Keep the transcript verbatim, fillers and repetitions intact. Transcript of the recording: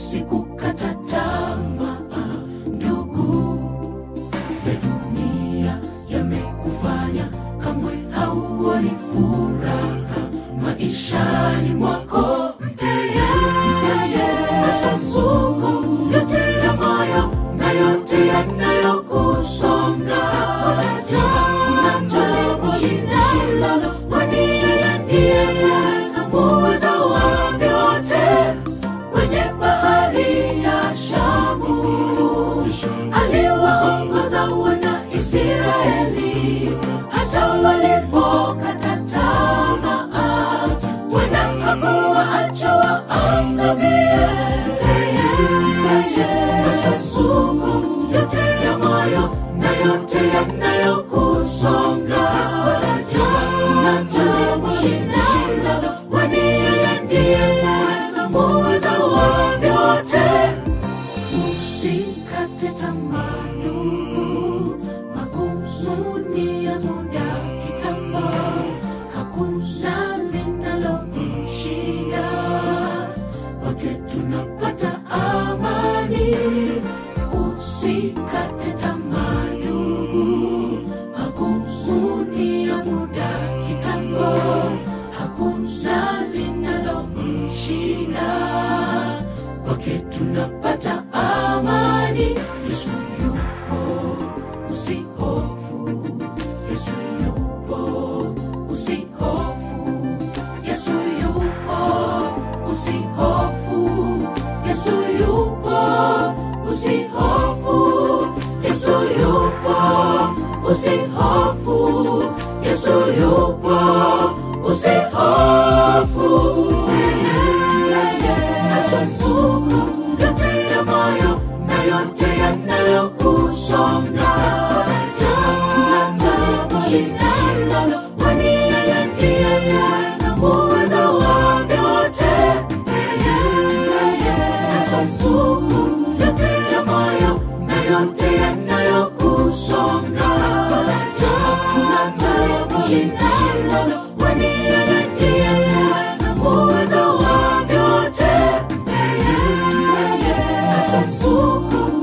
usikukata tamaa ndugu. Ya dunia yamekufanya kamwe hauoni furaha maishani mwako. Masumbuko yote ya moyo na yote yanayokusonga, unajaribu shindano, kwani yeye ndiye muweza wa vyote. Kwenye bahari ya Shamu aliwaongoza wana Israeli, hata walipokata tamaa, Bwana hakuwaacha waangamie. Masumbuko yote ya moyo na yote yanayokusonga, unajaribu shindano, kwani yeye ndiye muweza wa vyote. Usikate tamaa ndugu, makusudi ya muda kitambo, hakuna linalomshinda. Kwake tunapata amani. Usikate tamaa ndugu, makusudi ya muda kitambo, hakuna linalomshinda. Kwake tunapata amani. Yesu yupo, usihofu. Yesu yupo, usihofu. Yesu yupo, usihofu. Yesu yupo, usihofu. Yesu yupo, usihofu. Yesu yupo, usihofu. Masumbuko yote ya moyo na yote yanayokusonga, unajaribu shindano, kwani yeye ndiye muweza wa vyote. Masumbuko yote ya moyo na yote yanayokusonga, unajaribu shindano, kwani yeye ndiye muweza wa vyote. Masumbuko